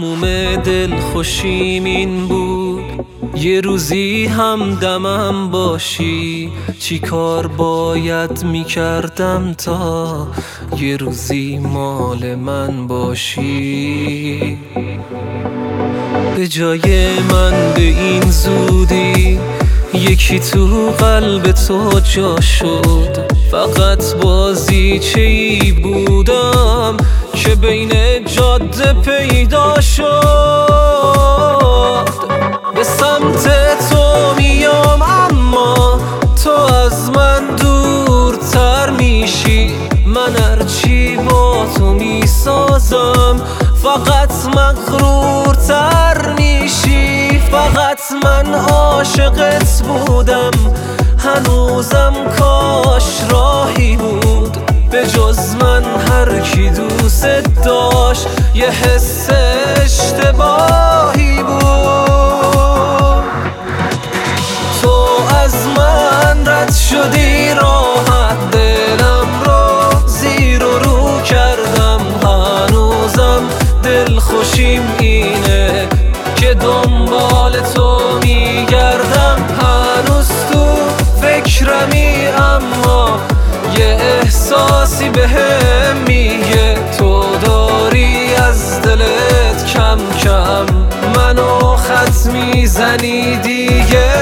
تموم دل خوشیم این بود یه روزی همدمم باشی. چی کار باید میکردم تا یه روزی مال من باشی؟ به جای من به این زودی یکی تو قلب تو جا شد. فقط بازیچه‌ای بودم که بین جاده پیدا شد. به سمت تو میام اما تو از من دورتر میشی. من هرچی با تو میسازم فقط مغرورتر میشی. فقط من عاشقت بودم هنوزم کاش راهی بود. به جز من هر کی دوست داشت یه حس اشتباهی بود. تو از من رد شدی راحت دلم رو زیر و رو کردم. هنوزم دل خوشیم اینه که دنبال تو میگردم. هنوز تو فکرمی اما یه احساسی بهم میگه تو داری از دلت کم کم منو خط میزنی دیگه.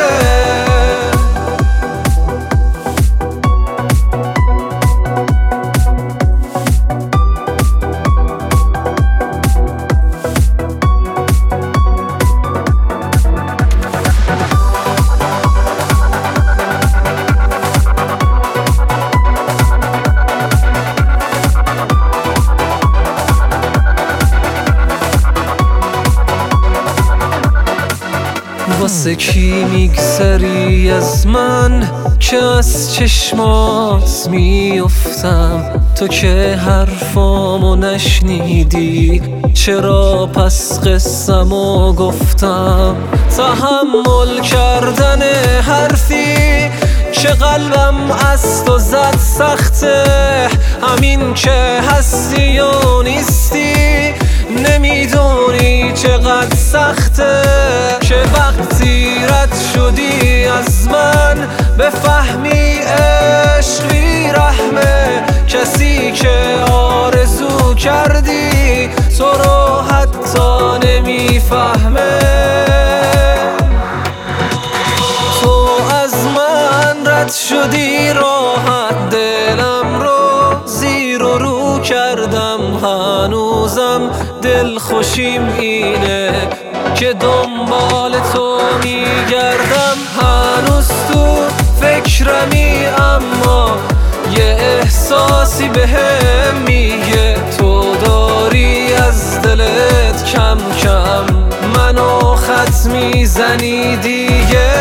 واسه کی میگذری از من که از چشمات میافتم؟ تو که حرفامو نشنیدی چرا پس قصه‌مو گفتم؟ تحمل کردن حرفی که قلبم از تو زد سخته. همین که هستی و نیستی نمیدونی چقدر سخته. که وقتی رد شدی از من بفهمی عشق بی رحمه. کسی که آرزو کردی تو رو حتی نمیفهمه. تو از من رد شدی راحت دلم رو زیر و رو کردم. هنوزم دل خوشیم اینه که دنبال تو میگردم. هنوز تو فکرمی اما یه احساسی بهم میگه تو داری از دلت کم کم منو خط میزنی دیگه.